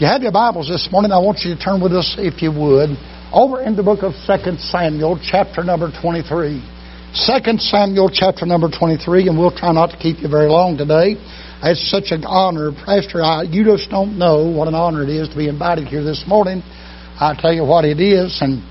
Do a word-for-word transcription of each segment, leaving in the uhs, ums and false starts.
You have your Bibles this morning. I want you to turn with us, if you would, over in the book of Second Samuel, chapter number twenty-three. Second Samuel, chapter number twenty-three, and we'll try not to keep you very long today. It's such an honor. Pastor, I, you just don't know what an honor it is to be invited here this morning. I tell you what it is, and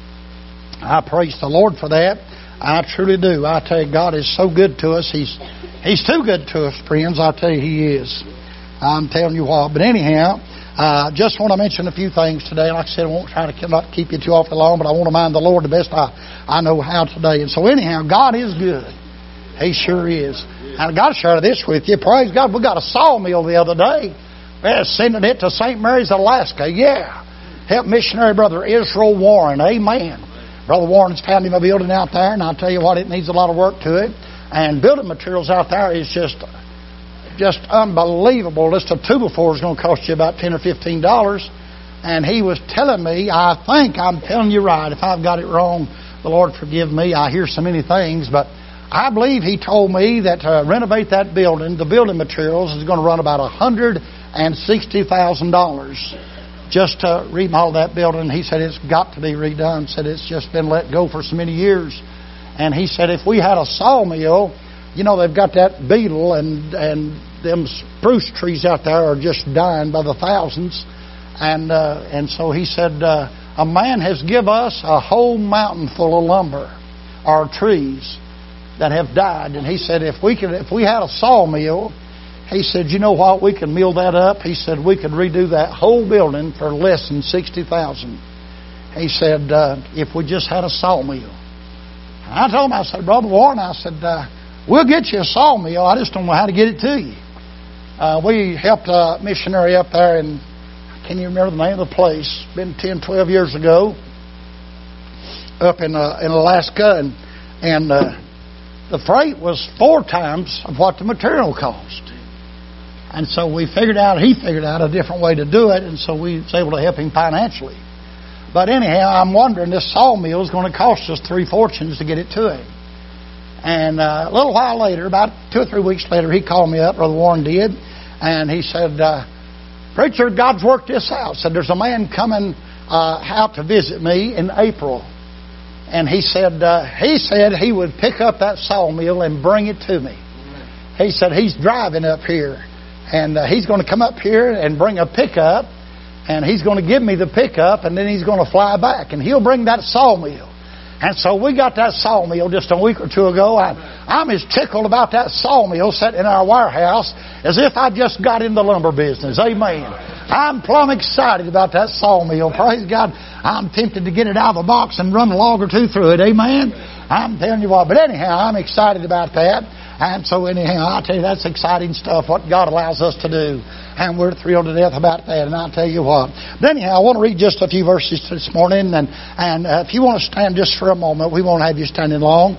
I praise the Lord for that. I truly do. I tell you, God is so good to us. He's He's too good to us, friends. I tell you, He is. I'm telling you what. But anyhow, I uh, just want to mention a few things today. Like I said, I won't try to not keep you too awfully long, but I want to mind the Lord the best I, I know how today. And so anyhow, God is good. He sure is. And I got to share this with you. Praise God. We got a sawmill the other day. We're sending it to Saint Mary's, Alaska. Yeah. Help missionary brother Israel Warren. Amen. Brother Warren's found him a building out there, and I'll tell you what, it needs a lot of work to it. And building materials out there is just just unbelievable. Just a two by four is going to cost you about ten or fifteen dollars. And he was telling me, I think I'm telling you right. If I've got it wrong, the Lord forgive me. I hear so many things, but I believe he told me that to renovate that building, the building materials is going to run about one hundred sixty thousand dollars just to remodel that building. He said it's got to be redone. Said it's just been let go for so many years. And he said if we had a sawmill, you know, they've got that beetle and and them spruce trees out there are just dying by the thousands. And uh, and so he said uh, a man has give us a whole mountain full of lumber or trees that have died. And he said if we could, if we had a sawmill, he said, you know what, we could mill that up. He said we could redo that whole building for less than sixty thousand. He said uh, if we just had a sawmill. And I told him, I said, Brother Warren, I said, uh, we'll get you a sawmill. I just don't know how to get it to you. Uh, we helped a missionary up there, and can you remember the name of the place? It's been ten, twelve years ago, up in uh, in Alaska, and and uh, the freight was four times of what the material cost. And so we figured out, he figured out a different way to do it, and so we was able to help him financially. But anyhow, I'm wondering, this sawmill is going to cost us three fortunes to get it to him. And uh, a little while later, about two or three weeks later, he called me up, Brother Warren did, and he said, uh, Preacher, God's worked this out. Said there's a man coming uh, out to visit me in April. And he said uh, he said he would pick up that sawmill and bring it to me. He said he's driving up here. And uh, he's going to come up here and bring a pickup. And he's going to give me the pickup. And then he's going to fly back. And he'll bring that sawmill. And so we got that sawmill just a week or two ago. I, I'm as tickled about that sawmill sitting in our warehouse as if I just got in the lumber business. Amen. I'm plumb excited about that sawmill. Praise God. I'm tempted to get it out of the box and run a log or two through it. Amen. I'm telling you what. But anyhow, I'm excited about that. And so anyhow, I'll tell you, that's exciting stuff, what God allows us to do. And we're thrilled to death about that. And I'll tell you what. But anyhow, I want to read just a few verses this morning. And, and uh, if you want to stand just for a moment, we won't have you standing long.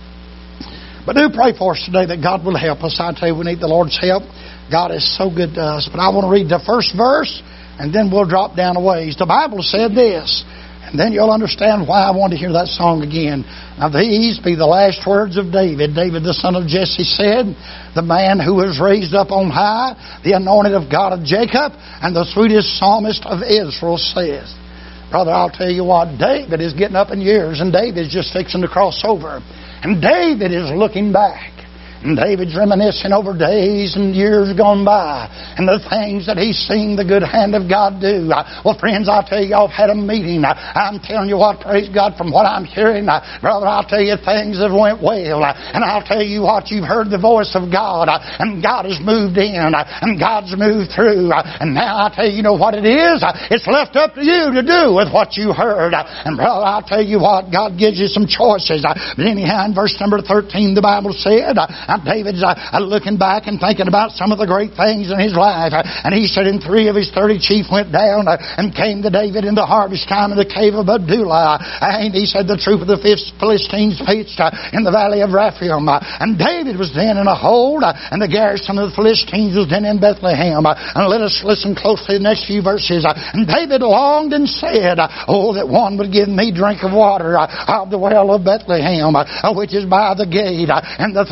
But do pray for us today that God will help us. I tell you, we need the Lord's help. God is so good to us. But I want to read the first verse, and then we'll drop down a ways. The Bible said this, and then you'll understand why I want to hear that song again. Now these be the last words of David. David, the son of Jesse, said, the man who was raised up on high, the anointed of God of Jacob, and the sweetest psalmist of Israel says. Brother, I'll tell you what, David is getting up in years, and David is just fixing to cross over. And David is looking back. And David's reminiscing over days and years gone by and the things that he's seen the good hand of God do. Well, friends, I'll tell you, I've had a meeting. I'm telling you what, praise God, from what I'm hearing, brother, I'll tell you, things have went well. And I'll tell you what, you've heard the voice of God, and God has moved in, and God's moved through. And now I'll tell you, you know what it is? It's left up to you to do with what you heard. And brother, I'll tell you what, God gives you some choices. But anyhow, in verse number thirteen, the Bible said, Now, David's uh, looking back and thinking about some of the great things in his life. Uh, and he said, and three of his thirty chief went down uh, and came to David in the harvest time in the cave of Adullam. Uh, and he said, the troop of the Philistines pitched uh, in the valley of Rephaim. Uh, and David was then in a hold, uh, and the garrison of the Philistines was then in Bethlehem. Uh, and let us listen closely to the next few verses. Uh, and David longed and said, uh, oh, that one would give me drink of water uh, of the well of Bethlehem, uh, which is by the gate. Uh, and the three mighty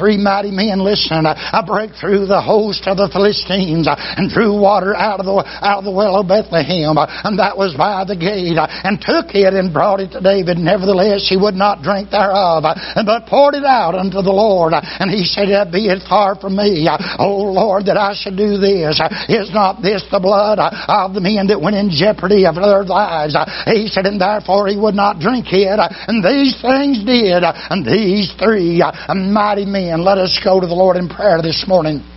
mighty men, listen, I break through the host of the Philistines and drew water out of the out of the well of Bethlehem, and that was by the gate, and took it and brought it to David. Nevertheless, he would not drink thereof, but poured it out unto the Lord. And he said, Be it far from me, O Lord, that I should do this. Is not this the blood of the men that went in jeopardy of their lives? He said, and therefore he would not drink it. And these things did, and these three mighty men. Let us go to the Lord in prayer this morning.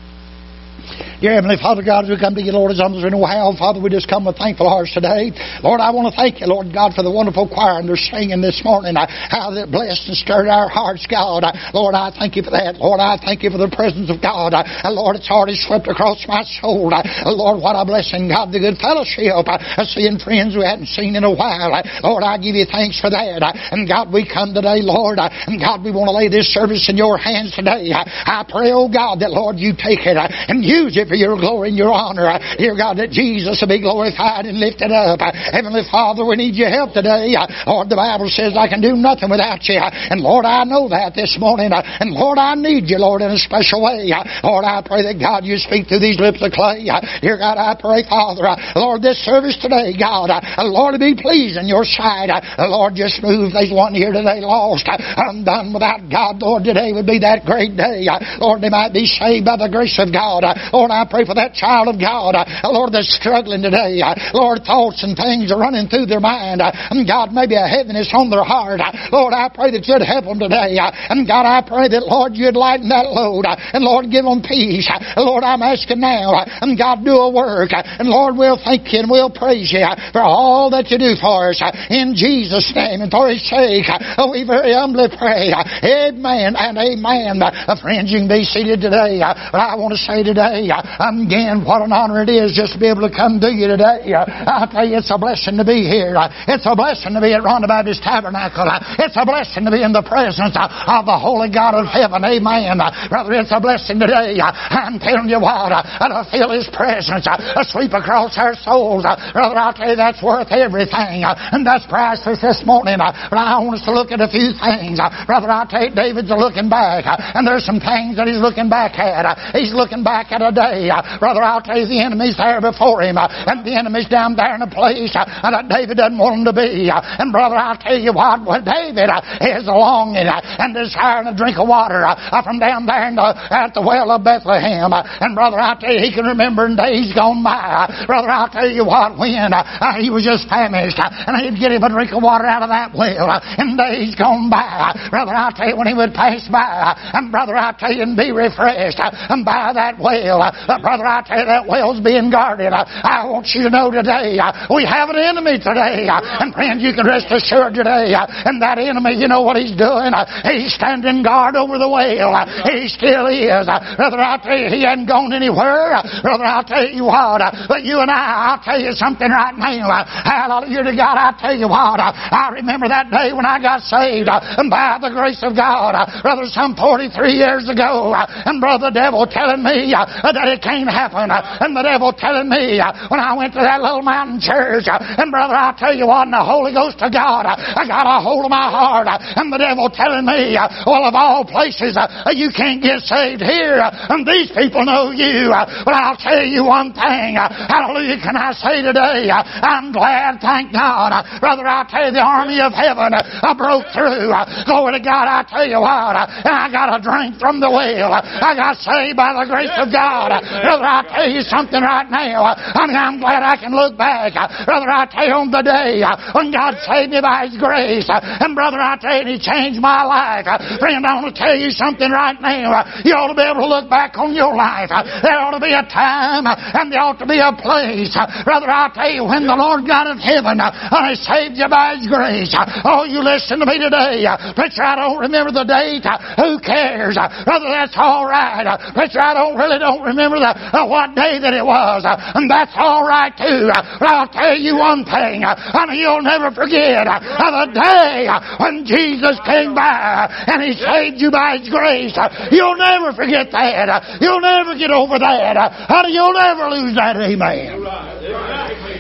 Dear Heavenly Father God, as we come to you, Lord, as humble as we know how, Father, we just come with thankful hearts today. Lord, I want to thank you, Lord God, for the wonderful choir and their singing this morning. How that blessed and stirred our hearts, God. Lord, I thank you for that. Lord, I thank you for the presence of God. Lord, it's already swept across my soul. Lord, what a blessing, God, the good fellowship. Seeing friends we hadn't seen in a while. Lord, I give you thanks for that. And God, we come today, Lord, and God, we want to lay this service in your hands today. I pray, oh God, that, Lord, you take it and use it for your glory and your honor. Dear God, that Jesus will be glorified and lifted up. Heavenly Father, we need your help today. Lord, the Bible says I can do nothing without you. And Lord, I know that this morning. And Lord, I need you, Lord, in a special way. Lord, I pray that God, you speak through these lips of clay. Dear God, I pray, Father, Lord, this service today, God, Lord, to be pleased in your sight. Lord, just move. There's one here today lost, undone without God. Lord, today would be that great day. Lord, they might be saved by the grace of God. Lord, I pray for that child of God, Lord, that's struggling today. Lord, thoughts and things are running through their mind. And God, maybe a heaviness on their heart. Lord, I pray that you'd help them today. And God, I pray that, Lord, you'd lighten that load. And Lord, give them peace. Lord, I'm asking now. And God, do a work. And Lord, we'll thank you and we'll praise you for all that you do for us. In Jesus' name and for His sake, we very humbly pray. Amen and amen. Friends, you can be seated today. But I want to say today, again, what an honor it is just to be able to come to you today. I tell you, it's a blessing to be here. It's a blessing to be at Ronda Baptist Tabernacle. It's a blessing to be in the presence of the Holy God of heaven. Amen. Brother, it's a blessing today. I'm telling you what, to feel His presence sweep across our souls. Brother, I'll tell you, that's worth everything. And that's priceless this morning. But I want us to look at a few things. Brother, I'll tell you, David's looking back. And there's some things that he's looking back at. He's looking back at a day. Brother, I'll tell you, the enemy's there before him, and the enemy's down there in a place that David doesn't want him to be. And brother, I'll tell you what, well, David is longing and desiring a drink of water from down there in the, at the well of Bethlehem. And brother, I'll tell you, he can remember in days gone by. Brother, I'll tell you what, when he was just famished, and he'd get him a drink of water out of that well in days gone by. Brother, I'll tell you, when he would pass by, and brother, I'll tell you, and be refreshed and by that well. But brother, I tell you, that well's being guarded. I want you to know today, we have an enemy today. And friends, you can rest assured today, and that enemy, you know what he's doing? He's standing guard over the well. He still is. Brother, I'll tell you, he hasn't gone anywhere. Brother, I'll tell you what, but you and I, I'll tell you something right now. Hallelujah to God, I'll tell you what, I remember that day when I got saved, and by the grace of God, brother, some forty-three years ago, and brother, the devil telling me that it can't happen. And the devil telling me when I went to that little mountain church, and brother, I'll tell you what, and the Holy Ghost of God, I got a hold of my heart, and the devil telling me, well, of all places, you can't get saved here, and these people know you. But I'll tell you one thing, hallelujah, can I say today, I'm glad, thank God, brother, I'll tell you, the army of heaven I broke through. Glory to God, I tell you what, and I got a drink from the well. I got saved by the grace of God. Brother, I'll tell you something right now. I mean, I'm glad I can look back. Brother, I'll tell you on the day when God saved me by His grace. And brother, I'll tell you, He changed my life. Friend, I want to tell you something right now. You ought to be able to look back on your life. There ought to be a time and there ought to be a place. Brother, I'll tell you, when the Lord God of heaven and He saved you by His grace. Oh, you listen to me today. Preacher, I don't remember the date. Who cares? Brother, that's all right. Preacher, I don't really don't remember the, uh, what day that it was. Uh, and that's all right too. Uh, but I'll tell you one thing. Uh, and you'll never forget uh, the day uh, when Jesus came by uh, and He saved you by His grace. Uh, you'll never forget that. Uh, you'll never get over that. Uh, and you'll never lose that. Amen.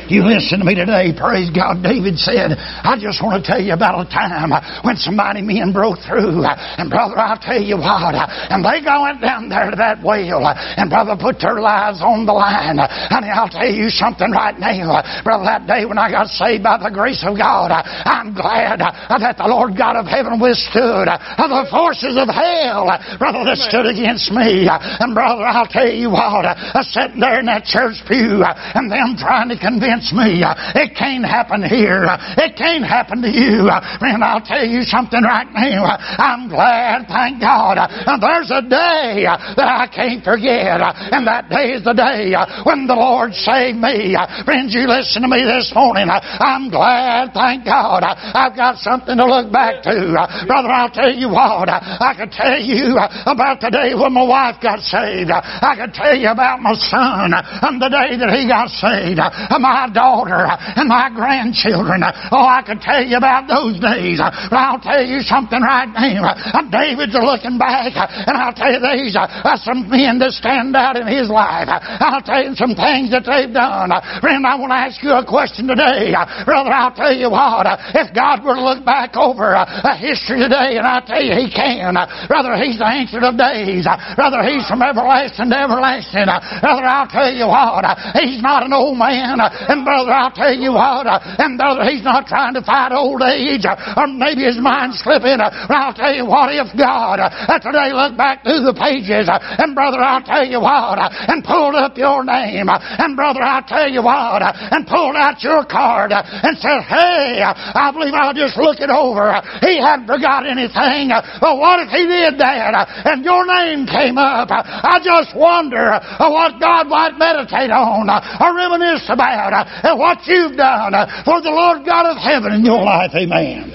You listen to me today. Praise God. David said, I just want to tell you about a time when some mighty men broke through. And brother, I'll tell you what. And they went down there to that well. And brother, put their lives on the line. Honey, I'll tell you something right now. Brother, that day when I got saved by the grace of God, I'm glad that the Lord God of heaven withstood the forces of hell, brother, that stood against me. And brother, I'll tell you what, sitting there in that church pew and them trying to convince me it can't happen here, it can't happen to you. Friend, I'll tell you something right now. I'm glad, thank God, there's a day that I can't forget, and that day is the day when the Lord saved me. Friends, you listen to me this morning. I'm glad, thank God, I've got something to look back to. Brother, I'll tell you what, I could tell you about the day when my wife got saved. I could tell you about my son and the day that he got saved. My daughter and my grandchildren. Oh, I could tell you about those days. But I'll tell you something right now. David's looking back, and I'll tell you these are some men that stand out in his life. I'll tell you some things that they've done. Friend, I want to ask you a question today. Brother, I'll tell you what, if God were to look back over history today, and I tell you He can. Brother, He's the Ancient of Days. Brother, He's from everlasting to everlasting. Brother, I'll tell you what, He's not an old man. And brother, I'll tell you what, and brother, He's not trying to fight old age, or maybe his mind slipping. But I'll tell you what, if God today looked back through the pages, and brother, I'll tell you what, and pulled up your name, and brother, I'll tell you what, and pulled out your card, and said, hey, I believe I'll just look it over. He hadn't forgot anything. But what if He did that, and your name came up? I just wonder what God might meditate on, or reminisce about, and what you've done for the Lord God of heaven in your life. Amen.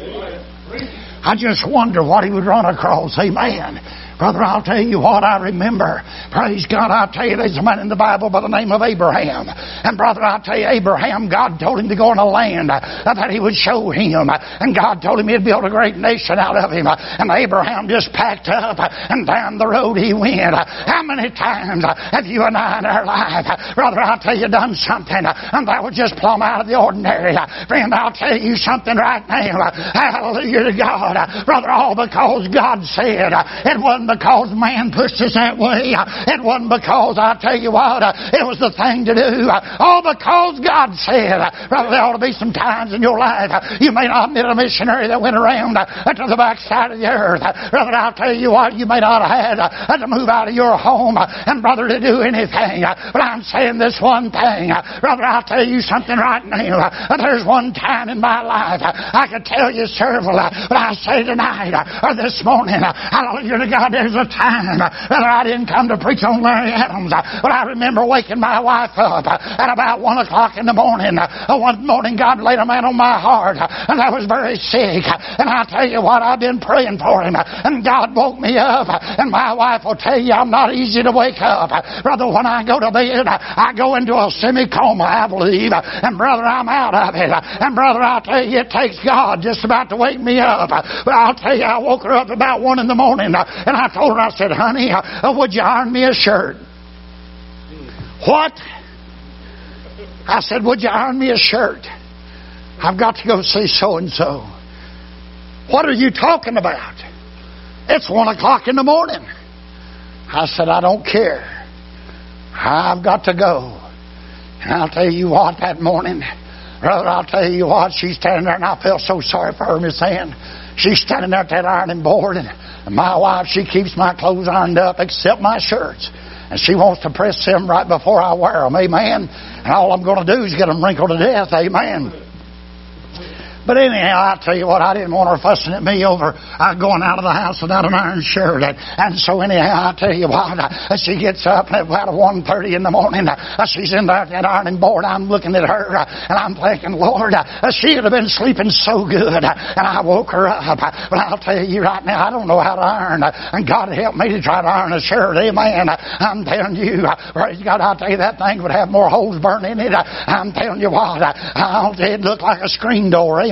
I just wonder what He would run across. Amen. Brother, I'll tell you what I remember. Praise God, I'll tell you there's a man in the Bible by the name of Abraham. And brother, I'll tell you, Abraham, God told him to go in a land that He would show him. And God told him He'd build a great nation out of him. And Abraham just packed up and down the road he went. How many times have you and I in our life, brother, I'll tell you, done something and that was just plumb out of the ordinary? Friend, I'll tell you something right now. Hallelujah to God. Brother, all because God said. It wasn't because man pushed us that way. It wasn't because, I tell you what, it was the thing to do. All because God said. Brother, there ought to be some times in your life you may not have met a missionary that went around to the backside of the earth. Brother, I'll tell you what, you may not have had to move out of your home and, brother, to do anything. But I'm saying this one thing. Brother, I'll tell you something right now. There's one time in my life I could tell you several, but I say tonight or this morning, hallelujah to God, there's a time that I didn't come to preach on Larry Adams, but I remember waking my wife up at about one o'clock in the morning. One morning God laid a man on my heart, and I was very sick. And I'll tell you what, I've been praying for him, and God woke me up. And my wife will tell you I'm not easy to wake up. Brother, when I go to bed, I go into a semi-coma, I believe. And brother, I'm out of it. And brother, I'll tell you, it takes God just about to wake me up. But I'll tell you, I woke her up about one in the morning, and I told her, I said, honey, uh, would you iron me a shirt? What? I said, would you iron me a shirt? I've got to go see so-and-so. What are you talking about? It's one o'clock in the morning. I said, I don't care. I've got to go. And I'll tell you what, that morning, brother, I'll tell you what, she's standing there, and I felt so sorry for her, Miss Ann. She's standing there at that ironing board, and my wife, she keeps my clothes ironed up except my shirts. And she wants to press them right before I wear them, amen. And all I'm going to do is get them wrinkled to death, amen. But anyhow, I'll tell you what, I didn't want her fussing at me over uh, going out of the house without an iron shirt. And, and so anyhow, I'll tell you what, uh, she gets up at about one thirty in the morning. Uh, she's in there at that ironing board. I'm looking at her, uh, and I'm thinking, Lord, uh, she would have been sleeping so good. Uh, and I woke her up. Uh, but I'll tell you right now, I don't know how to iron. Uh, and God help me to try to iron a shirt, amen. Uh, I'm telling you, uh, praise God, I'll tell you, that thing would have more holes burned in it. Uh, I'm telling you what, uh, I'll, it looked like a screen door, amen.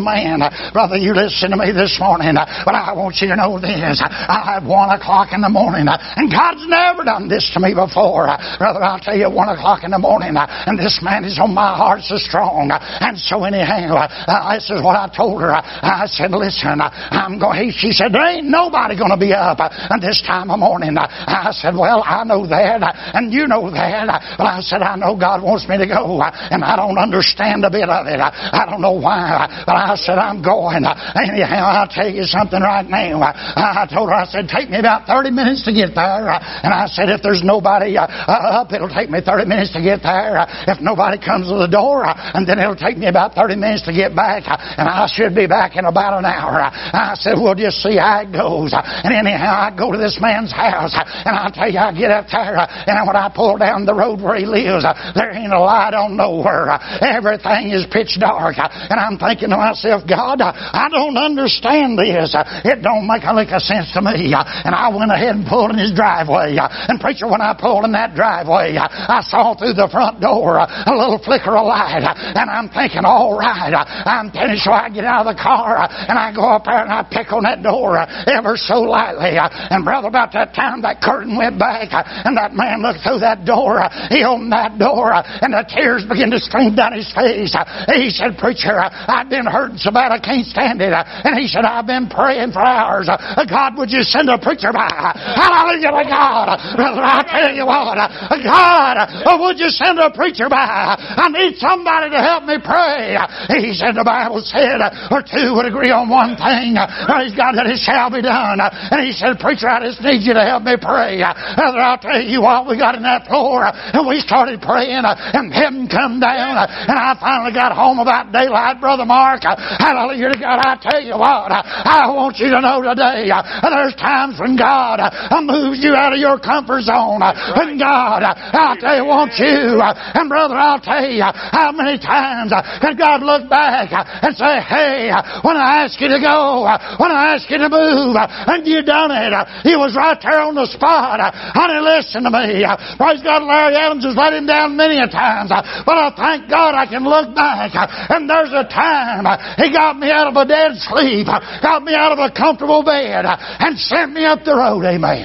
Amen. Brother, you listen to me this morning, but I want you to know this. I have one o'clock in the morning, and God's never done this to me before. Brother, I'll tell you, one o'clock in the morning, and this man is on my heart so strong. And so anyhow, uh, this is what I told her. I said, listen, I'm going. She said, there ain't nobody going to be up at this time of morning. I said, well, I know that, and you know that, but I said, I know God wants me to go, and I don't understand a bit of it. I don't know why, but I said, I'm going. Anyhow, I'll tell you something right now. I told her, I said, take me about thirty minutes to get there, and I said, if there's nobody up, it'll take me thirty minutes to get there. If nobody comes to the door, and then it'll take me about thirty minutes to get back, and I should be back in about an hour. I said, we'll just see how it goes. And anyhow, I go to this man's house, and I tell you, I get up there, and when I pull down the road where he lives, there ain't a light on nowhere. Everything is pitch dark, and I'm thinking to myself, God, I don't understand this. It don't make a lick of sense to me. And I went ahead and pulled in his driveway. And preacher, when I pulled in that driveway, I saw through the front door a little flicker of light, and I'm thinking, all right, I'm finished. So I get out of the car, and I go up there, and I pick on that door ever so lightly. And brother, about that time, that curtain went back, and that man looked through that door. He opened that door, and the tears began to stream down his face. He said, preacher, I've been hurting so bad I can't stand it. And he said, I've been praying for hours. God, would you send a preacher by? Hallelujah to God. Brother, I tell you what, God, would you send a preacher by? I need somebody to help me pray. He said, the Bible said, or two would agree on one thing. Praise God, that it shall be done. And he said, preacher, I just need you to help me pray. Brother, I'll tell you what, we got in that floor, and we started praying, and heaven come down, and I finally got home about daylight, Brother Mark. Hallelujah to God. I tell you what, I want you to know today, there's times when God moves you out of your comfort zone. When God, I'll tell you, wants you. And brother, I'll tell you, how many times can God look back and say, hey, when I asked you to go, when I asked you to move, and you done it, He was right there on the spot. Honey, listen to me. Praise God, Larry Adams has let him down many a times, but I thank God I can look back, and there's a time He got me out of a dead sleep, got me out of a comfortable bed, and sent me up the road. Amen.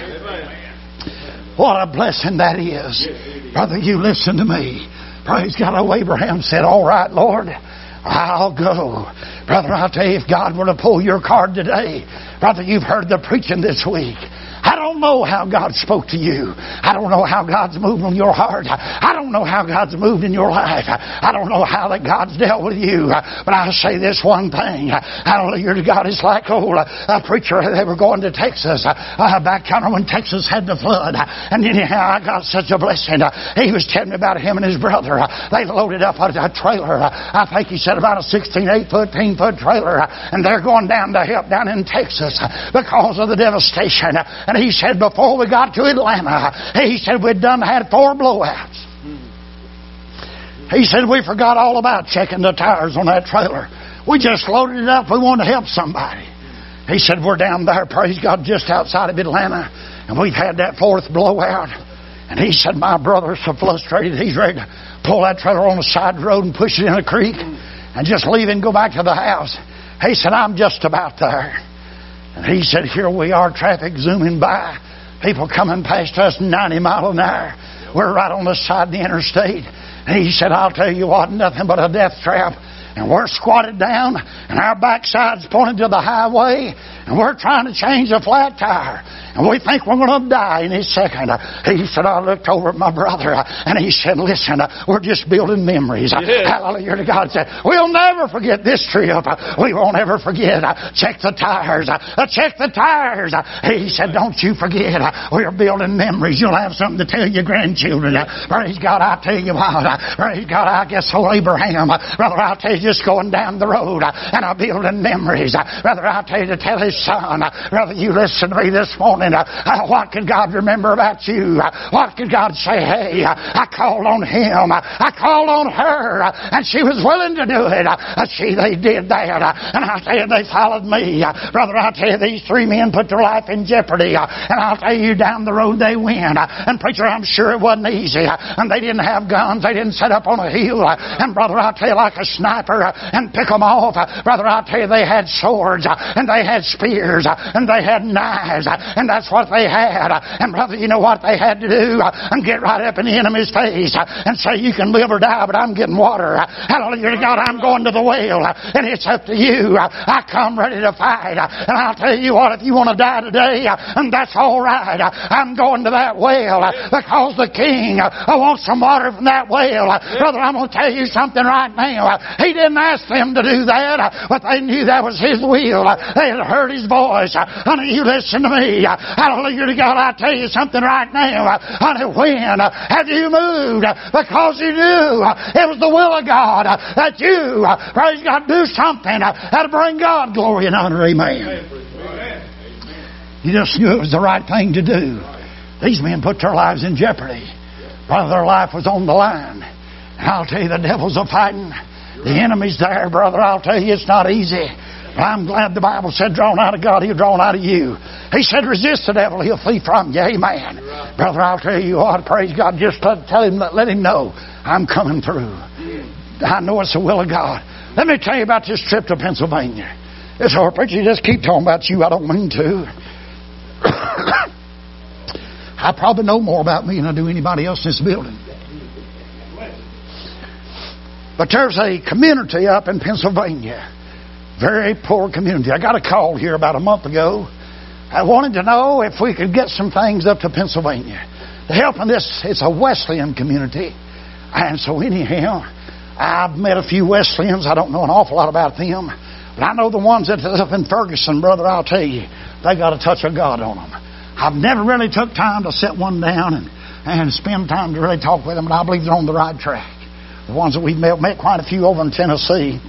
Amen. What a blessing that is. Brother, you listen to me. Praise God. Oh, Abraham said, all right, Lord, I'll go. Brother, I'll tell you, if God were to pull your card today, brother, you've heard the preaching this week. I don't know how God spoke to you. I don't know how God's moved on your heart. I don't know how God's moved in your life. I don't know how that God's dealt with you. But I'll say this one thing. Hallelujah to God. It's like old a preacher, they were going to Texas. Uh, back yonder when Texas had the flood. And anyhow, I got such a blessing. He was telling me about him and his brother. They loaded up a, a trailer. I think he said about a sixteen, eighteen foot trailer. And they're going down to help down in Texas because of the devastation. And he said before we got to Atlanta, he said we'd done had four blowouts. He said we forgot all about checking the tires on that trailer. We just loaded it up. We wanted to help somebody. He said we're down there, praise God, just outside of Atlanta, and we've had that fourth blowout. And he said my brother's so frustrated, he's ready to pull that trailer on the side of the road and push it in a creek and just leave and go back to the house. He said, I'm just about there. And he said, here we are, traffic zooming by. People coming past us ninety miles an hour. We're right on the side of the interstate. And he said, I'll tell you what, nothing but a death trap. And we're squatted down, and our backside's pointed to the highway, and we're trying to change a flat tire. And we think we're going to die in a second. He said, I looked over at my brother, and he said, listen, we're just building memories. Yeah. Hallelujah to God. Said, we'll never forget this trip. We won't ever forget. Check the tires. Check the tires. He said, don't you forget. We're building memories. You'll have something to tell your grandchildren. Praise God, I tell you what. Praise God, I guess so Abraham. Brother, I'll tell you, just going down the road and I'm building memories. Brother, I'll tell you to tell his son. Brother, you listen to me this morning. Uh, what could God remember about you? Uh, what could God say? Hey, uh, I called on him. Uh, I called on her, uh, and she was willing to do it. Uh, she, they did that, uh, and I'll tell you, they followed me. Uh, brother, I'll tell you, these three men put their life in jeopardy, uh, and I'll tell you, down the road they went. Uh, and preacher, I'm sure it wasn't easy. Uh, and they didn't have guns. They didn't set up on a hill. Uh, and brother, I'll tell you, like a sniper, sniper and pick them off. Brother, I'll tell you, they had swords and they had spears and they had knives, and that's what they had. And brother, you know what they had to do? And get right up in the enemy's face and say, you can live or die, but I'm getting water. Hallelujah to God, I'm going to the well, and it's up to you. I come ready to fight. And I'll tell you what, if you want to die today, and that's all right, I'm going to that well because the King wants some water from that well. Brother, I'm going to tell you something right now. He didn't ask them to do that, but they knew that was His will. They had heard His voice. Honey, you listen to me. Hallelujah to God. I'll tell you something right now. Honey, when have you moved? Because you knew it was the will of God that you, praise God, do something that'll bring God glory and honor. Amen. You just knew it was the right thing to do. These men put their lives in jeopardy. Brother, their life was on the line. And I'll tell you, the devil's a fighting. The enemy's there, brother. I'll tell you, it's not easy. But I'm glad the Bible said, drawn out of God, He'll draw out of you. He said, resist the devil, he'll flee from you. Amen. Brother, I'll tell you what, praise God. Just let, tell him, let him know I'm coming through. I know it's the will of God. Let me tell you about this trip to Pennsylvania. This whole preacher, you just keep talking about you. I don't mean to. I probably know more about me than I do anybody else in this building. But there's a community up in Pennsylvania. Very poor community. I got a call here about a month ago. I wanted to know if we could get some things up to Pennsylvania to help in this. It's a Wesleyan community. And so anyhow, I've met a few Wesleyans. I don't know an awful lot about them. But I know the ones that are up in Ferguson, brother, I'll tell you, they got a touch of God on them. I've never really took time to sit one down and, and spend time to really talk with them, but I believe they're on the right track. The ones that we've met, met quite a few over in Tennessee.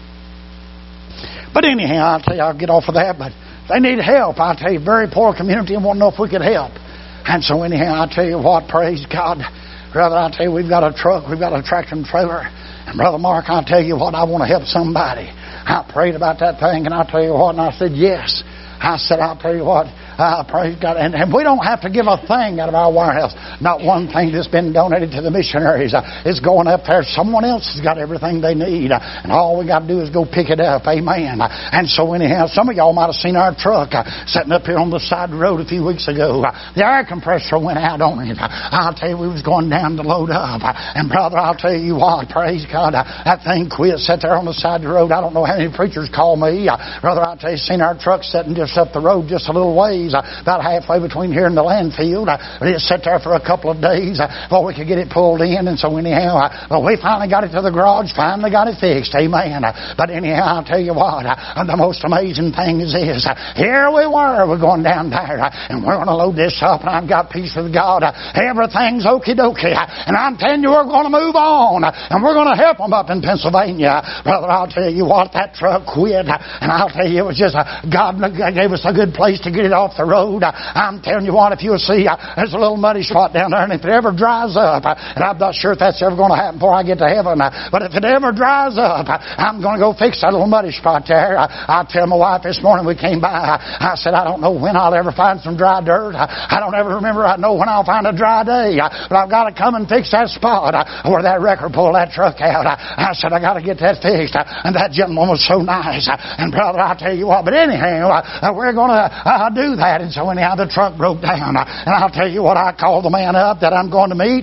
But anyhow, I'll tell you, I'll get off of that, but they need help. I'll tell you, very poor community and want to know if we could help. And so anyhow, I'll tell you what, praise God. Brother, I'll tell you, we've got a truck, we've got a tractor and trailer. And Brother Mark, I'll tell you what, I want to help somebody. I prayed about that thing, and I'll tell you what, and I said, yes. I said, I'll tell you what, uh, praise God. And, and we don't have to give a thing out of our warehouse. Not one thing that's been donated to the missionaries. Uh, it's going up there. Someone else has got everything they need. Uh, and all we got to do is go pick it up. Amen. Uh, and so anyhow, some of y'all might have seen our truck uh, sitting up here on the side of the road a few weeks ago. Uh, the air compressor went out on it. Uh, I'll tell you, we was going down to load up. Uh, and brother, I'll tell you what, praise God, uh, that thing quit, sat there on the side of the road. I don't know how many preachers call me. Uh, brother, I'll tell you, seen our truck sitting just up the road just a little ways, uh, about halfway between here and the landfill. Uh, but it sat there for a couple of days uh, before we could get it pulled in. And so anyhow, uh, well, we finally got it to the garage, finally got it fixed. Amen. Uh, but anyhow, I'll tell you what, uh, the most amazing thing is this. Uh, here we were, we're going down there, uh, and we're going to load this up, and I've got peace with God. Uh, everything's okie dokie. Uh, and I'm telling you, we're going to move on, uh, and we're going to help them up in Pennsylvania. Brother, I'll tell you what, that truck quit, uh, and I'll tell you, it was just, uh, God gave us a good place to get it off the road. Uh, I'm telling you what, if you'll see, uh, there's a little muddy spot down there, and if it ever dries up, uh, and I'm not sure if that's ever going to happen before I get to heaven, uh, but if it ever dries up, uh, I'm going to go fix that little muddy spot there. Uh, I tell my wife this morning we came by, uh, I said, I don't know when I'll ever find some dry dirt. Uh, I don't ever remember I know when I'll find a dry day, uh, but I've got to come and fix that spot uh, where that wrecker pulled that truck out. Uh, I said, I got to get that fixed, uh, and that gentleman was so nice. Uh, and brother, I'll tell you what, but anyhow, uh, we're going to uh, do that. And so anyhow, the truck broke down. Uh, and I'll tell you what, I called the man up that I'm going to meet.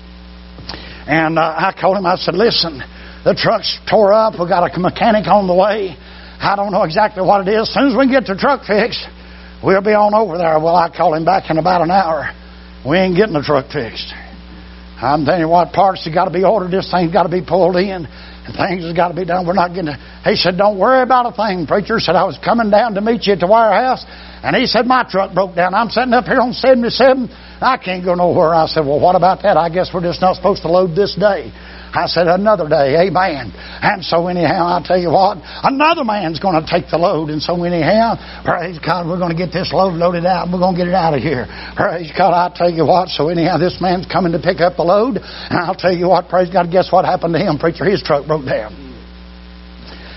And uh, I told him, I said, listen, the truck's tore up. We got a mechanic on the way. I don't know exactly what it is. As soon as we can get the truck fixed, we'll be on over there. Well, I called him back in about an hour. We ain't getting the truck fixed. I'm telling you what, parts have got to be ordered. This thing's got to be pulled in. And things has got to be done. We're not getting to... He said, don't worry about a thing, preacher. Said, I was coming down to meet you at the warehouse. And he said, my truck broke down. I'm sitting up here on seventy-seven. I can't go nowhere. I said, well, what about that? I guess we're just not supposed to load this day. I said, another day, amen. And so anyhow, I'll tell you what, another man's going to take the load. And so anyhow, praise God, we're going to get this load loaded out. We're going to get it out of here. Praise God, I'll tell you what. So anyhow, this man's coming to pick up the load. And I'll tell you what, praise God, guess what happened to him, preacher? His truck broke down.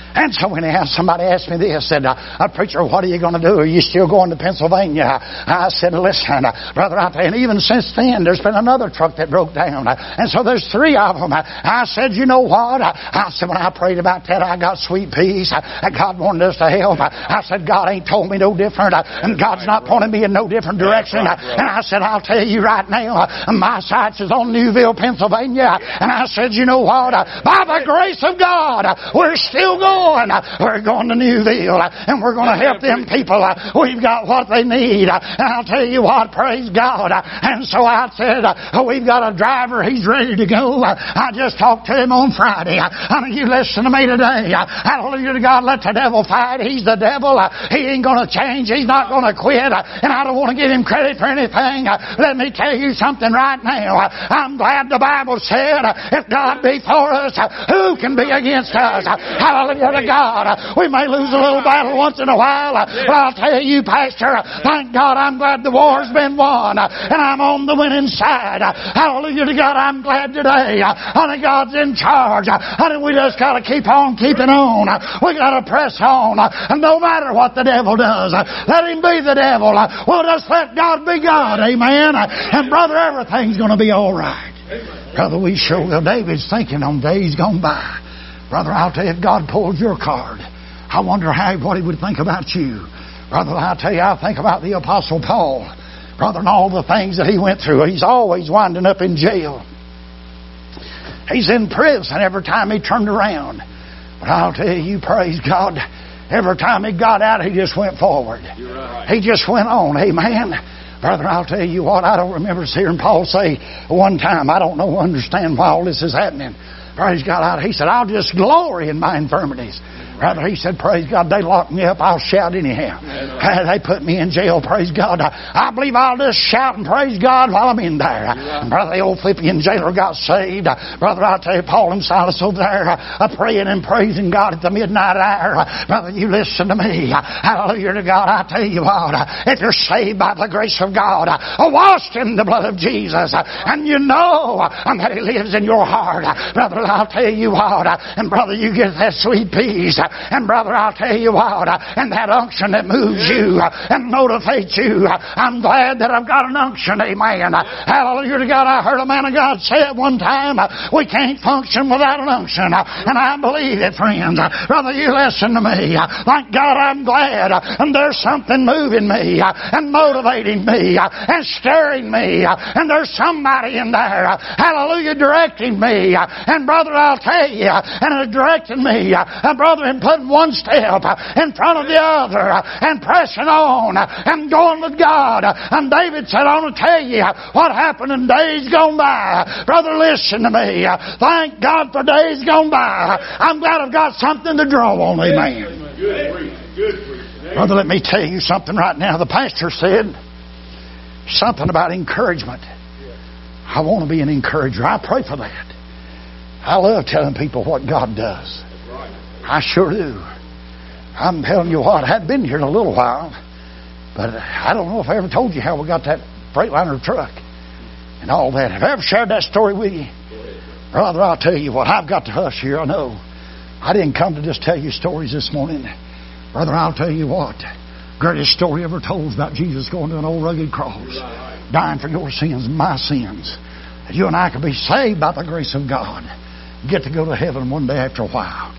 And so anyhow, somebody asked me this, said, uh, preacher, what are you going to do? Are you still going to Pennsylvania? I said, listen, uh, brother, I tell you, and even since then, there's been another truck that broke down. Uh, and so there's three of them. Uh, I said, you know what? Uh, I said, when I prayed about that, I got sweet peace. Uh, God wanted us to help. Uh, I said, God ain't told me no different. Uh, and God's not pointing me in no different direction. Uh, and I said, I'll tell you right now, uh, my sights is on Newville, Pennsylvania. And I said, you know what? Uh, by the grace of God, uh, we're still going. We're going to Newville, and we're going to help them people. We've got what they need. And I'll tell you what, praise God. And so I said, we've got a driver. He's ready to go. I just talked to him on Friday. I mean, you listen to me today. Hallelujah to God. Let the devil fight. He's the devil. He ain't going to change. He's not going to quit. And I don't want to give him credit for anything. Let me tell you something right now. I'm glad the Bible said, if God be for us, who can be against us? Hallelujah to God. We may lose a little battle once in a while, but I'll tell you, Pastor, thank God I'm glad the war's been won, and I'm on the winning side. Hallelujah to God. I'm glad today. Honey, God's in charge. Honey, we just got to keep on keeping on. We got to press on, and no matter what the devil does, let him be the devil. We'll just let God be God. Amen. And brother, everything's going to be all right. Brother, we sure will. David's thinking on days gone by. Brother, I'll tell you, if God pulled your card, I wonder how what He would think about you. Brother, I'll tell you, I think about the Apostle Paul. Brother, and all the things that he went through. He's always winding up in jail. He's in prison every time he turned around. But I'll tell you, praise God, every time he got out, he just went forward. Right. He just went on. Amen. Brother, I'll tell you what, I don't remember hearing Paul say one time, I don't know, understand why all this is happening. Praise God. He said, I'll just glory in my infirmities. Rather, he said, praise God, they locked me up, I'll shout anyhow. Uh, they put me in jail, praise God. I, I believe I'll just shout and praise God while I'm in there. And brother, the old Philippian jailer got saved. Brother, I'll tell you, Paul and Silas over there uh, praying and praising God at the midnight hour. Brother, you listen to me. Hallelujah to God. I tell you what, if you're saved by the grace of God, washed in the blood of Jesus, and you know that He lives in your heart, brother, I'll tell you what, and brother, you get that sweet peace. And brother, I'll tell you what, and that unction that moves you and motivates you, I'm glad that I've got an unction, amen. Hallelujah to God. I heard a man of God say it one time, we can't function without an unction. And I believe it, friends. Brother, you listen to me. Thank God I'm glad. And there's something moving me and motivating me and stirring me. And there's somebody in there, hallelujah, directing me. And brother, I'll tell you, and it's directing me, and brother, in putting one step in front of the other and pressing on and going with God. And David said, I want to tell you what happened in days gone by. Brother, listen to me. Thank God for days gone by. I'm glad I've got something to draw on. Amen. Brother, let me tell you something right now. The pastor said something about encouragement. I want to be an encourager. I pray for that. I love telling people what God does. I sure do. I'm telling you what, I hadn't been here in a little while, but I don't know if I ever told you how we got that Freightliner truck and all that. Have I ever shared that story with you? Brother, I'll tell you what, I've got to hush here, I know. I didn't come to just tell you stories this morning. Brother, I'll tell you what, greatest story ever told is about Jesus going to an old rugged cross, dying for your sins and my sins. That you and I could be saved by the grace of God, get to go to heaven one day after a while.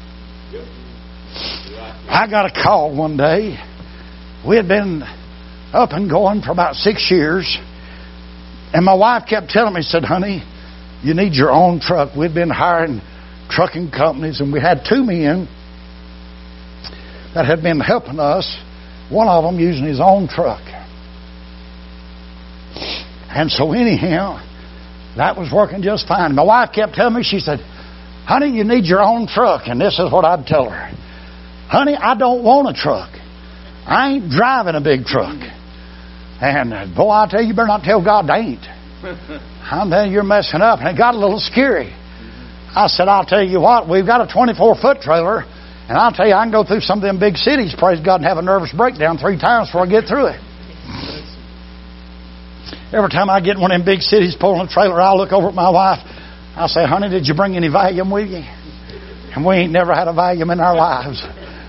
I got a call one day. We had been up and going for about six years. And my wife kept telling me, said, honey, you need your own truck. We'd been hiring trucking companies, and we had two men that had been helping us, one of them using his own truck. And so anyhow, that was working just fine. My wife kept telling me, she said, honey, you need your own truck. And this is what I'd tell her. Honey, I don't want a truck. I ain't driving a big truck. And boy, I tell you, you better not tell God they ain't. I'm telling you, you're messing up. And it got a little scary. I said, I'll tell you what, we've got a twenty-four foot trailer. And I'll tell you, I can go through some of them big cities, praise God, and have a nervous breakdown three times before I get through it. Every time I get in one of them big cities pulling a trailer, I'll look over at my wife. I'll say, honey, did you bring any Valium with you? And we ain't never had a volume in our lives.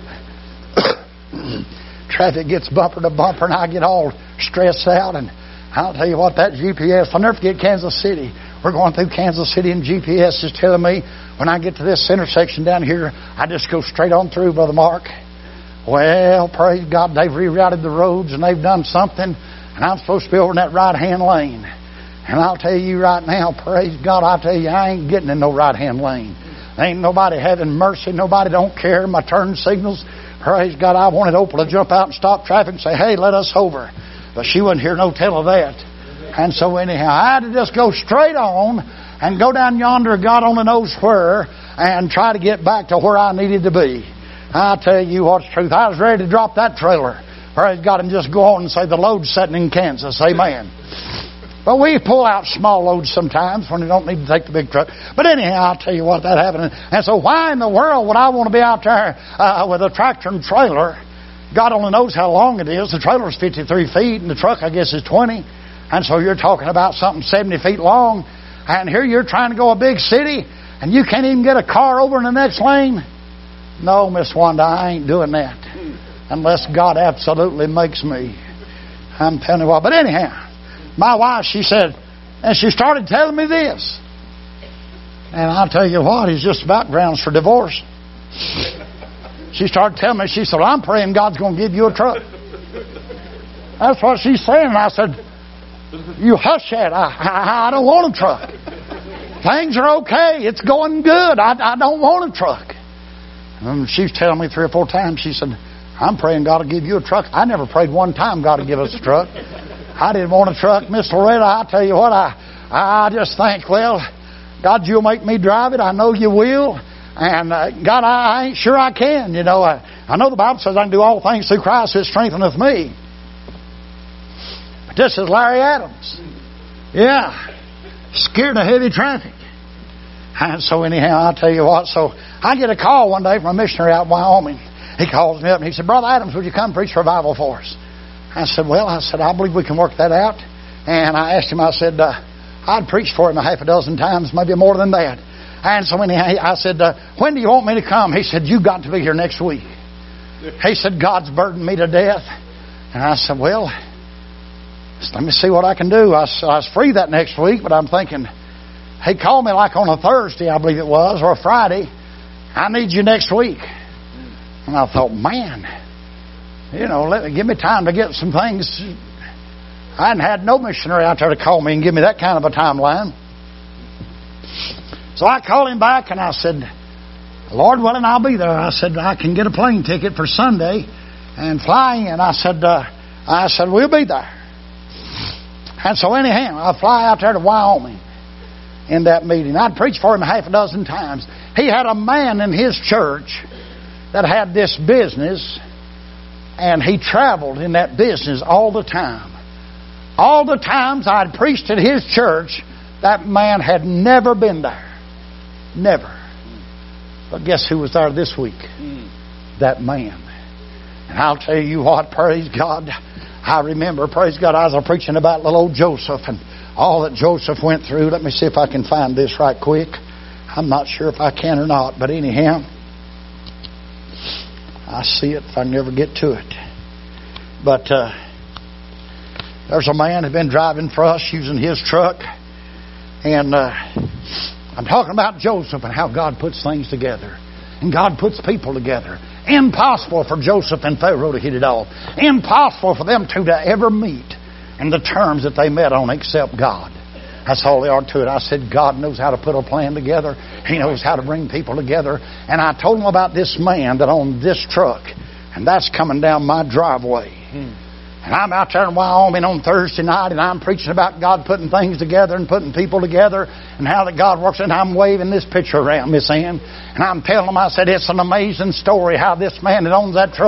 Traffic gets bumper to bumper, and I get all stressed out. And I'll tell you what, that G P S, I'll never forget Kansas City. We're going through Kansas City, and G P S is telling me when I get to this intersection down here, I just go straight on through, Brother Mark. Well, praise God, they've rerouted the roads, and they've done something, and I'm supposed to be over in that right-hand lane. And I'll tell you right now, praise God, I'll tell you, I ain't getting in no right-hand lane. Ain't nobody having mercy. Nobody don't care. My turn signals, praise God, I wanted Opal to jump out and stop traffic and say, hey, let us over. But she wouldn't hear no tell of that. And so anyhow, I had to just go straight on and go down yonder, God only knows where, and try to get back to where I needed to be. I'll tell you what's the truth. I was ready to drop that trailer. Praise God, and just go on and say the load's setting in Kansas. Amen. But we pull out small loads sometimes when we don't need to take the big truck. But anyhow, I'll tell you what, that happened. And so why in the world would I want to be out there uh, with a tractor and trailer? God only knows how long it is. The trailer's fifty-three feet, and the truck, I guess, is twenty. And so you're talking about something seventy feet long. And here you're trying to go a big city, and you can't even get a car over in the next lane? No, Miss Wanda, I ain't doing that. Unless God absolutely makes me. I'm telling you what. But anyhow, my wife, she said, and she started telling me this. And I'll tell you what, it's just about grounds for divorce. She started telling me, she said, well, I'm praying God's going to give you a truck. That's what she's saying. And I said, you hush that. I, I, I don't want a truck. Things are okay. It's going good. I, I don't want a truck. And she's telling me three or four times, she said, I'm praying God will give you a truck. I never prayed one time God will give us a truck. I didn't want a truck, Miss Loretta. I tell you what, I I just think, well, God, you'll make me drive it. I know you will. And uh, God, I, I ain't sure I can. You know, I, I know the Bible says I can do all things through Christ who strengtheneth me. But this is Larry Adams. Yeah. Scared of heavy traffic. And so anyhow, I'll tell you what. So I get a call one day from a missionary out in Wyoming. He calls me up and he said, Brother Adams, would you come preach revival for us? I said, well, I said, I believe we can work that out. And I asked him, I said, uh, I'd preached for him a half a dozen times, maybe more than that. And so anyhow, I said, uh, when do you want me to come? He said, you got to be here next week. He said, God's burdened me to death. And I said, well, let me see what I can do. I, I was free that next week, but I'm thinking, he called me like on a Thursday, I believe it was, or a Friday. I need you next week. And I thought, man, you know, let me, give me time to get some things. I hadn't had no missionary out there to call me and give me that kind of a timeline. So I called him back and I said, Lord willing, I'll be there. I said, I can get a plane ticket for Sunday and fly in. I said, uh, I said, we'll be there. And so anyhow, I fly out there to Wyoming in that meeting. I'd preached for him a half a dozen times. He had a man in his church that had this business, and he traveled in that business all the time. All the times I'd preached at his church, that man had never been there. Never. But guess who was there this week? That man. And I'll tell you what, praise God, I remember, praise God, I was preaching about little old Joseph and all that Joseph went through. Let me see if I can find this right quick. I'm not sure if I can or not, but anyhow, I see it if I can ever get to it. But uh, there's a man who's been driving for us using his truck. And uh, I'm talking about Joseph and how God puts things together. And God puts people together. Impossible for Joseph and Pharaoh to hit it off. Impossible for them two to ever meet in the terms that they met on except God. That's all there are to it. I said, God knows how to put a plan together. He knows how to bring people together. And I told him about this man that owned this truck. And that's coming down my driveway. Hmm. And I'm out there in Wyoming on Thursday night, and I'm preaching about God putting things together and putting people together and how that God works. And I'm waving this picture around, Miss Ann. And I'm telling them, I said, it's an amazing story how this man that owns that truck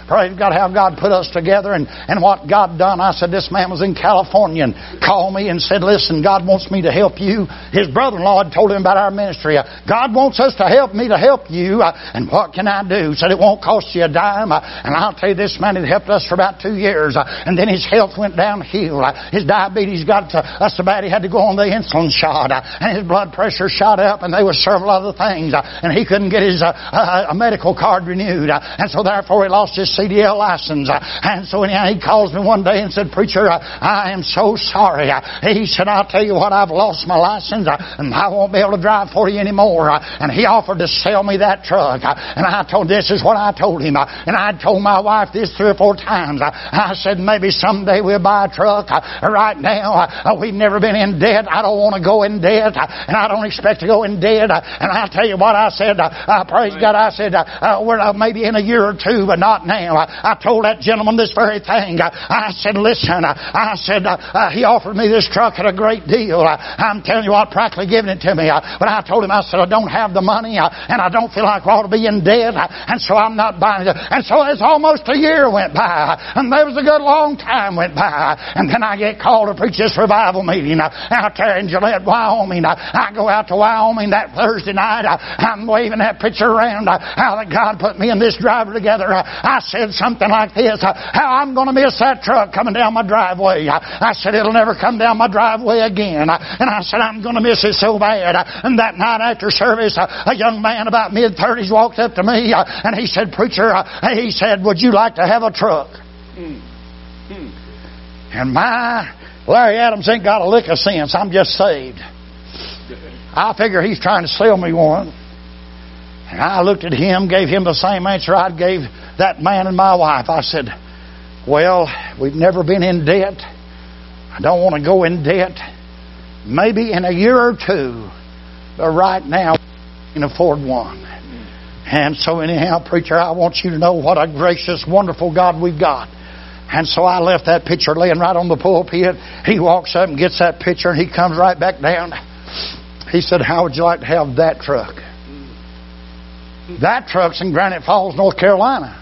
praise God, how God put us together and, and what God done. I said, this man was in California and called me and said, listen, God wants me to help you. His brother-in-law had told him about our ministry. God wants us to help me to help you. And what can I do? Said, it won't cost you a dime. And I'll tell you, this man had helped us for about two years. And then his health went downhill. His diabetes got uh, so bad he had to go on the insulin shot. And his blood pressure shot up. And there were several other things. And he couldn't get his uh, uh, medical card renewed. And so therefore he lost his C D L license. And so anyhow, he calls me one day and said, preacher, I am so sorry. He said, I'll tell you what, I've lost my license. And I won't be able to drive for you anymore. And he offered to sell me that truck. And I told, this is what I told him. And I told my wife this three or four times. I said, maybe someday we'll buy a truck. Right now, we've never been in debt. I don't want to go in debt. And I don't expect to go in debt. And I'll tell you what I said. Uh, praise God, I said, uh, we're uh, maybe in a year or two, but not now. I, I told that gentleman this very thing. I, I said, listen, I, I said, uh, uh, he offered me this truck at a great deal. Uh, I'm telling you what, practically giving it to me. Uh, but I told him, I said, I don't have the money, uh, and I don't feel like I ought to be in debt, uh, and so I'm not buying it. And so it's almost a year went by, and there was a good long time went by, and then I get called to preach this revival meeting uh, out there in Gillette, Wyoming. Uh, I go out to Wyoming that Thursday night. Uh, I'm waving that picture around, uh, how that God put me and this driver together. Uh, I said something like this, uh, how I'm going to miss that truck coming down my driveway. Uh, I said, it'll never come down my driveway again. Uh, and I said, I'm going to miss it so bad. Uh, and that night after service, uh, a young man about mid-thirties walked up to me, uh, and he said, preacher, uh, he said, would you like to have a truck? Hmm. Hmm. And my, Larry Adams ain't got a lick of sense. I'm just saved. I figure he's trying to sell me one. And I looked at him, gave him the same answer I gave that man and my wife. I said, well, we've never been in debt. I don't want to go in debt. Maybe in a year or two. But right now, we can afford one. And so anyhow, preacher, I want you to know what a gracious, wonderful God we've got. And so I left that picture laying right on the pulpit. He walks up and gets that picture, and he comes right back down. He said, how would you like to have that truck? That truck's in Granite Falls, North Carolina.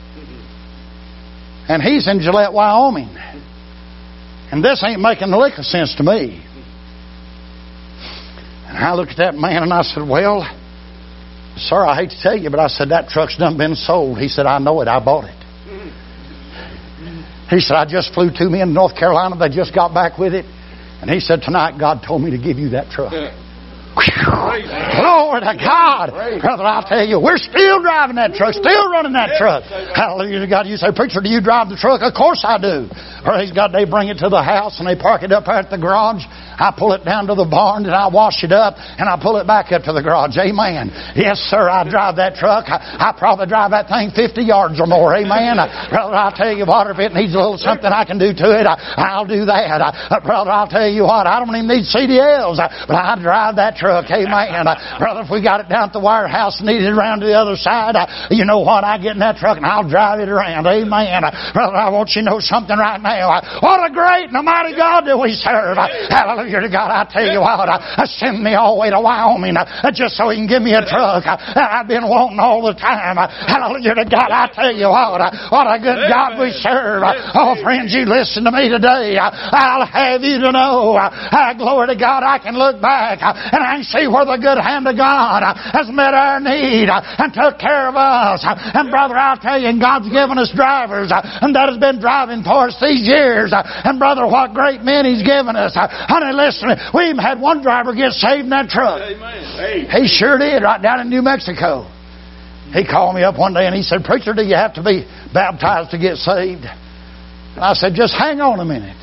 And he's in Gillette, Wyoming. And this ain't making a lick of sense to me. And I looked at that man and I said, well, sir, I hate to tell you, but I said, that truck's done been sold. He said, I know it. I bought it. He said, I just flew two men to North Carolina. They just got back with it. And he said, tonight God told me to give you that truck. Glory to God. Brother, I'll tell you, we're still driving that truck, still running that truck. Hallelujah to God. You say, preacher, do you drive the truck? Of course I do. Praise God, they bring it to the house and they park it up at the garage. I pull it down to the barn and I wash it up and I pull it back up to the garage. Amen. Yes, sir, I drive that truck. I, I probably drive that thing fifty yards or more. Amen. Uh, brother, I'll tell you what, if it needs a little something I can do to it, I, I'll do that. Uh, brother, I'll tell you what, I don't even need C D Ls, uh, but I drive that truck. Amen. Uh, brother, if we got it down at the warehouse and needed it around to the other side, uh, you know what, I get in that truck and I'll drive it around. Amen. Uh, brother, I want you to know something right now. Uh, what a great and almighty God that we serve. Uh, hallelujah to God. I tell you what, uh, send me all the way to Wyoming uh, just so he can give me a truck. Uh, I've been wanting all the time. Uh, hallelujah to God. I tell you what, uh, what a good God we serve. Uh, oh, friends, you listen to me today. Uh, I'll have you to know, uh, uh, glory to God, I can look back uh, and I can see where the good hand of God uh, has met our need uh, and took care of us. Uh, and brother, I'll tell you, God's given us drivers uh, and that has been driving for us these years. Uh, and brother, what great men He's given us. Uh, honey, listen, we even had one driver get saved in that truck. Amen. He sure did, right down in New Mexico. He called me up one day and he said, preacher, do you have to be baptized to get saved? And I said, just hang on a minute.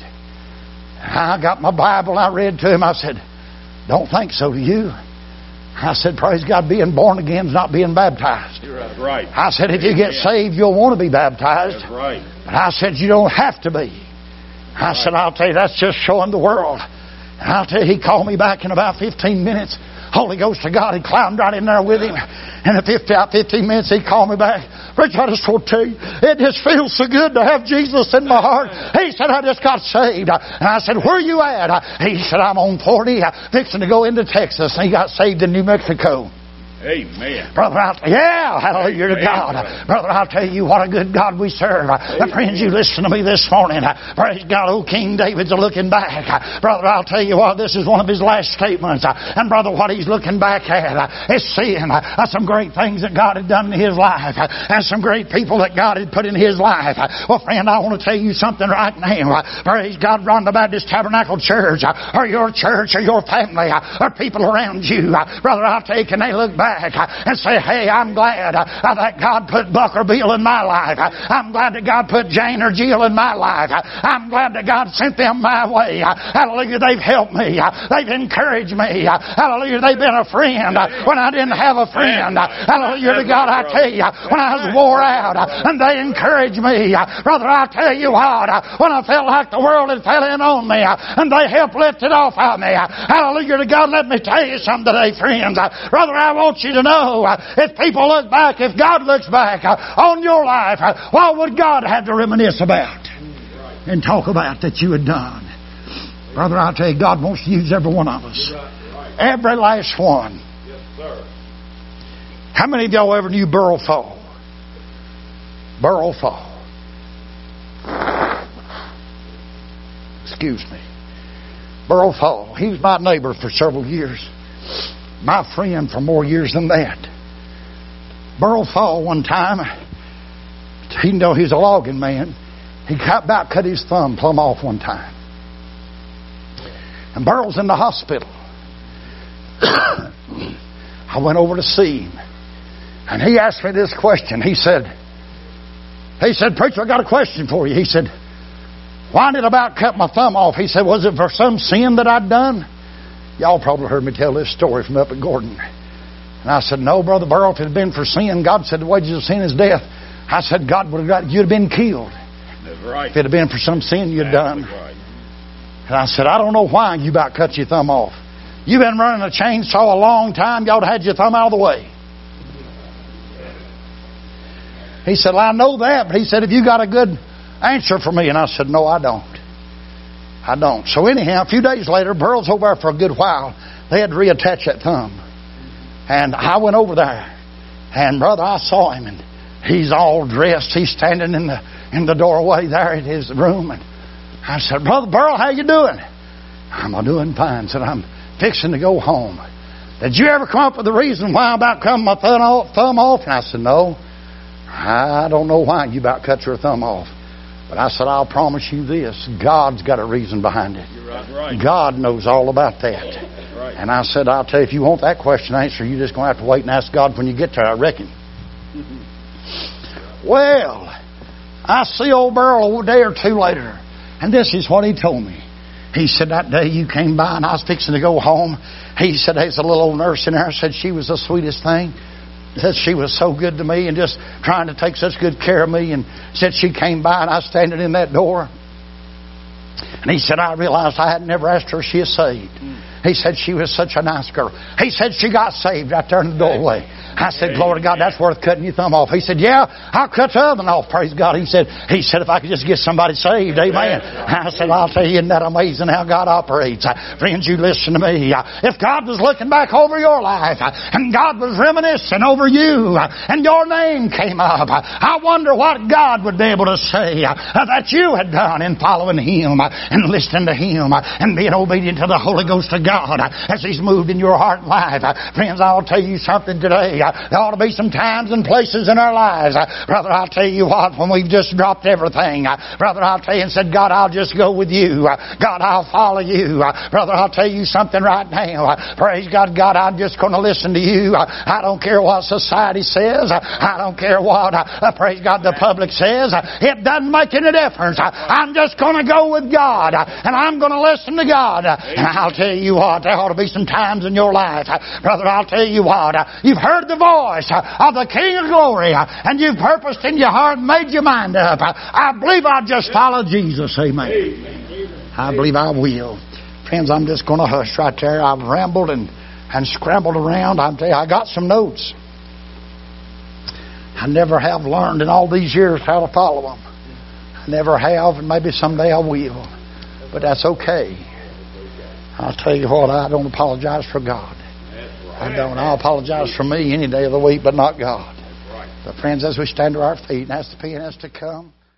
I got my Bible and I read to him. I said, don't think so, do you? I said, praise God, being born again is not being baptized. You're right. I said, if you get saved, you'll want to be baptized. That's right. But I said, you don't have to be. I said, I'll tell you, that's just showing the world. And I'll tell you, he called me back in about fifteen minutes. Holy Ghost of God, he climbed right in there with him. And in fifteen minutes, he called me back. Preacher, I just want to tell you, it just feels so good to have Jesus in my heart. He said, I just got saved. And I said, where are you at? He said, I'm on forty, fixing to go into Texas. And he got saved in New Mexico. Amen. Brother, I'll, yeah, hallelujah to God. Brother, I'll tell you what a good God we serve. The friends, you listen to me this morning. Praise God, old King David's looking back. Brother, I'll tell you what, this is one of his last statements. And brother, what he's looking back at is seeing some great things that God had done in his life and some great people that God had put in his life. Well, friend, I want to tell you something right now. Praise God, Ron the Baptist Tabernacle Church or your church or your family or people around you. Brother, I'll tell you, can they look back and say, hey, I'm glad uh, that God put Buck or Bill in my life. I'm glad that God put Jane or Jill in my life. I'm glad that God sent them my way. Hallelujah, they've helped me. They've encouraged me. Hallelujah, they've been a friend when I didn't have a friend. Hallelujah to God, I tell you, when I was wore out, and they encouraged me. Brother, I'll tell you what, when I felt like the world had fell in on me, and they helped lift it off of me. Hallelujah to God, let me tell you something today, friends. Brother, I want you to know, uh, if people look back, if God looks back uh, on your life, uh, what would God have to reminisce about and talk about that you had done? Brother, I'll tell you, God wants to use every one of us. Every last one. How many of y'all ever knew Burl Fall? Burl Fall. Excuse me. Burl Fall. He was my neighbor for several years. My friend for more years than that. Burl Fall one time, he know he's a logging man. He cut, about cut his thumb plumb off one time. And Burl's in the hospital. I went over to see him. And he asked me this question. He said, he said, preacher, I got a question for you. He said, why did I about cut my thumb off? He said, was it for some sin that I'd done? Y'all probably heard me tell this story from up at Gordon. And I said, no, Brother Burl, if it had been for sin, God said the wages of sin is death. I said, God would have got, you'd have been killed. That's right. If it had been for some sin you'd That's done. Right. And I said, I don't know why you about cut your thumb off. You've been running a chainsaw a long time. You ought to have had your thumb out of the way. He said, well, I know that. But he said, have you got a good answer for me? And I said, no, I don't. I don't. So anyhow, a few days later, Burl's over there for a good while. They had to reattach that thumb. And I went over there. And brother, I saw him. And he's all dressed. He's standing in the in the doorway there in his room. And I said, Brother Burl, how you doing? I'm doing fine. Said, I'm fixing to go home. Did you ever come up with the reason why I about cut my thumb off? Thumb off? And I said, no. I don't know why you about cut your thumb off. But I said, I'll promise you this. God's got a reason behind it. You're right, right. God knows all about that. Right. And I said, I'll tell you, if you want that question answered, you're just going to have to wait and ask God when you get there, I reckon. Well, I see old Burl a day or two later. And this is what he told me. He said, that day you came by and I was fixing to go home. He said, there's a little old nurse in there. I said, she was the sweetest thing. Said she was so good to me and just trying to take such good care of me. And said she came by and I was standing in that door. And he said, I realized I had never asked her if she is saved. He said she was such a nice girl. He said she got saved right there in the doorway. I said, glory to God, that's worth cutting your thumb off. He said, yeah, I'll cut the other one off, praise God. He said, he said, if I could just get somebody saved, amen. I said, I'll tell you, isn't that amazing how God operates? Friends, you listen to me. If God was looking back over your life and God was reminiscing over you and your name came up, I wonder what God would be able to say that you had done in following Him and listening to Him and being obedient to the Holy Ghost of God as He's moved in your heart and life. Friends, I'll tell you something today. There ought to be some times and places in our lives, brother, I'll tell you what, when we've just dropped everything, brother, I'll tell you and said, God, I'll just go with you. God, I'll follow you. Brother, I'll tell you something right now. Praise God, God, I'm just going to listen to you. I don't care what society says. I don't care what, praise God, the public says. It doesn't make any difference. I'm just going to go with God, and I'm going to listen to God. And I'll tell you what, there ought to be some times in your life, brother, I'll tell you what, you've heard the voice of the King of Glory, and you've purposed in your heart and made your mind up. I believe I'll just follow Jesus. Amen. Amen. I believe I will. Friends, I'm just going to hush right there. I've rambled and, and scrambled around. I'll tell you, I got some notes. I never have learned in all these years how to follow them. I never have, and maybe someday I will. But that's okay. I'll tell you what, I don't apologize for God. I don't. I apologize for me any day of the week, but not God. But friends, as we stand to our feet and ask the pianist to come.